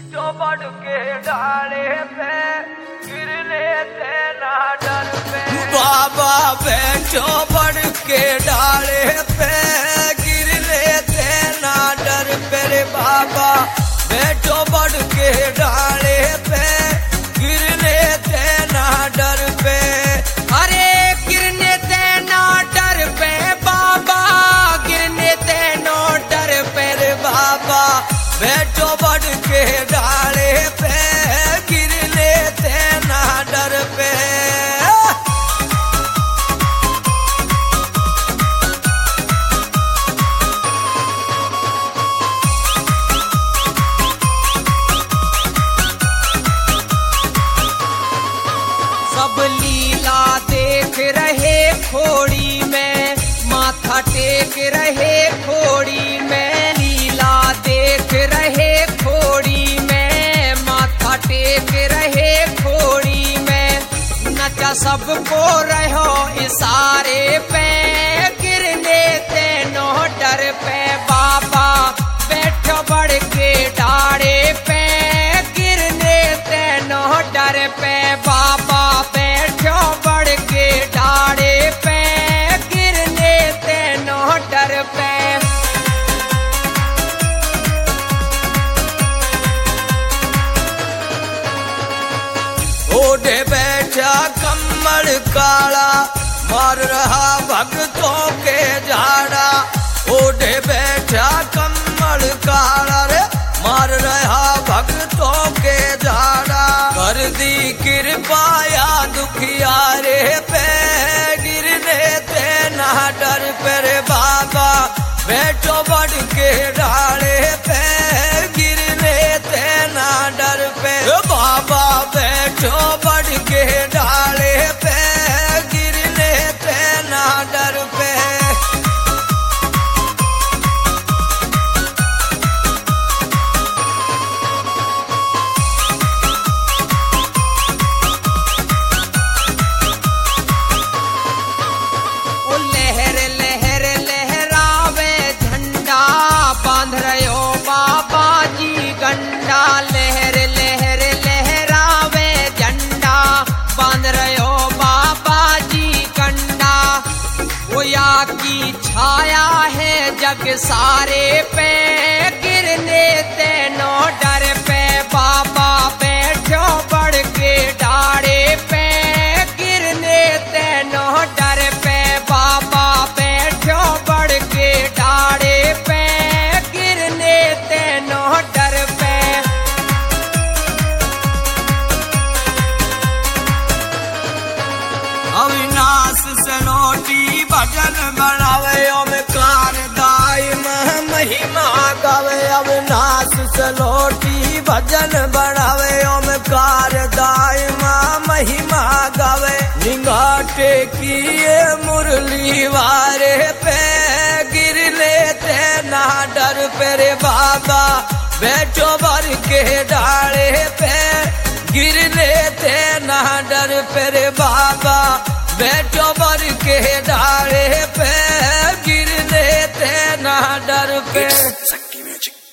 जो बढ़ के डाले पे गिरने थे ना डर पे। बाबा बैठो बढ़ के डाले पे गिरने थे ना डर पे। रे बाबा बैठो बढ़ के डाले पे गिरने थे ना डर पे। अरे गिरने थे ना डर पे बाबा, गिरने थे नो डर पे। रे बाबा बैठो बढ़ के डाले पे गिरने थे ना डर पे। सब लीला देख रहे खोड़ी में, माथा टेक रहे खोड़ी में। लीला देख रहे खोड़ी में, माथा टेक रहे खोड़ी में। नचा सबको रहो इशारे पे गिरने थे नो डर पे। बाबा बैठो बढ़ के डाड़े पे गिरने थे नो डर पे। बाबा बैठो बढ़ के डाड़े पे गिरने थे नो डर पे। ओढ़े बैठा कमल काला मार रहा भक्तों के झाड़ा। ओढ़े बैठा कमल काला रे मार रहा भक्तों के झाड़ा। कर दी कृपाया दुखियारे पे गिरने थे ना डर पे। रे बाबा बैठो बढ़ के डाले पे गिरने थे ना डर पे। बाबा बैठो बढ़ के डाले पे गिरने थे ना डर पे। लहर लहर लहरावे झंडा बांध रहो बाबा जी गंडा। लहर लहर लहरावे झंडा बांध रहो बाबा जी गंडा। ओया की छाया है जग सारे पे गिरने थे नो डर पे। बाबा बैठो बढ़ के डाड़े पे गिरने थे नो डर पे। बाबा बैठो बढ़ के डाड़े पे गिरने थे नो डर पे। अविनाश सनोटी भजन बनावे ओमकार दाई महिमा गावे। अविनाश सनोटी भजन बनावे ओमकार दाई महिमा गावे। निगाटे किए मुरली वारे पे गिरने थे ना डर पे। रे बाबा बैठो भर के डाले पे गिरने थे ना डर पे। रे बाबा बैठो भर के डाले पे गिरने थे ना डर पे। Saki Magic.